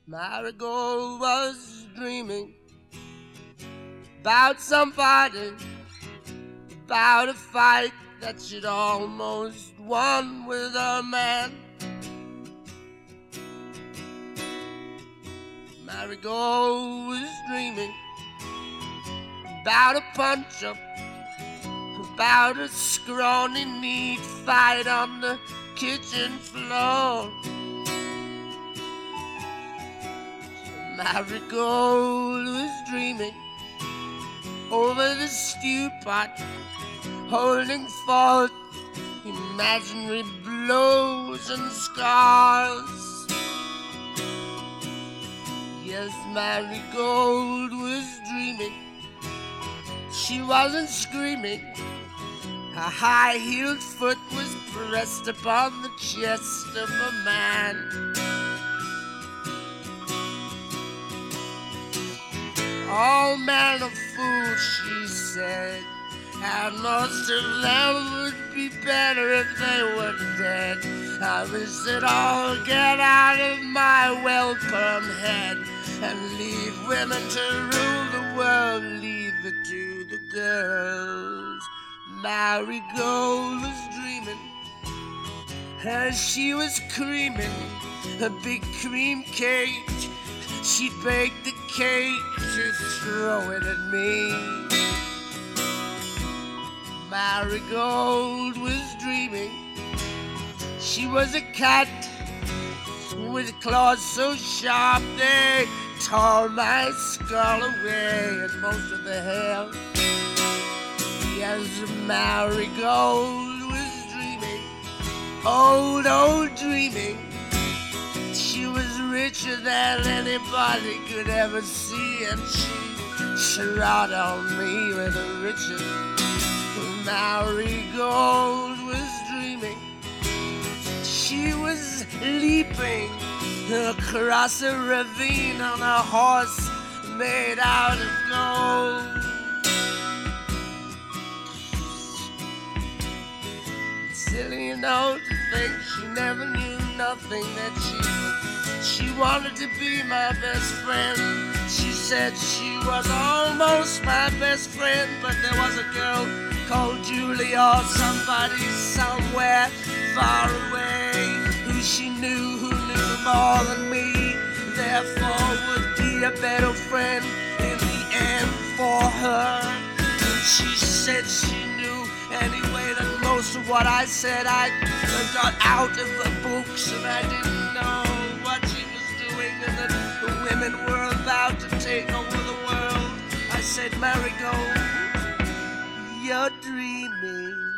Marigold was dreaming about somebody, about a fight that she'd almost won with a man. Marigold was dreaming about a punch-up, about a scrawny, neat fight on the kitchen floor. Marigold was dreaming over the stew pot, holding forth imaginary blows and scars. Yes, Marigold was dreaming. She wasn't screaming. Her high-heeled foot was pressed upon the chest of a man. All men are fools, she said, and most of them would be better if they were dead. I wish they'd all get out of my well-permed head and leave women to rule the world, leave it to the girls. Marigold was dreaming as she was creaming a big cream cake. She baked the cake to throw it at me. Marigold was dreaming. She was a cat with claws so sharp they tore my skull away and most of the hair. Yes, Marigold was dreaming, old dreaming. She was richer than anybody could ever see, and she trod on me with the riches. Marigold was dreaming. She was leaping across a ravine on a horse made out of gold. Silly, you know, to think she never knew nothing, that she wanted to be my best friend. She said she was almost my best friend, but there was a girl called Julie or somebody somewhere far away who she knew, who knew more than me, therefore would be a better friend in the end for her. And she said she knew anyway that most of what I said I got out of the books, and I didn't know what she was doing, and that the women were about to take over the world. I said, Marigold, you're dreaming.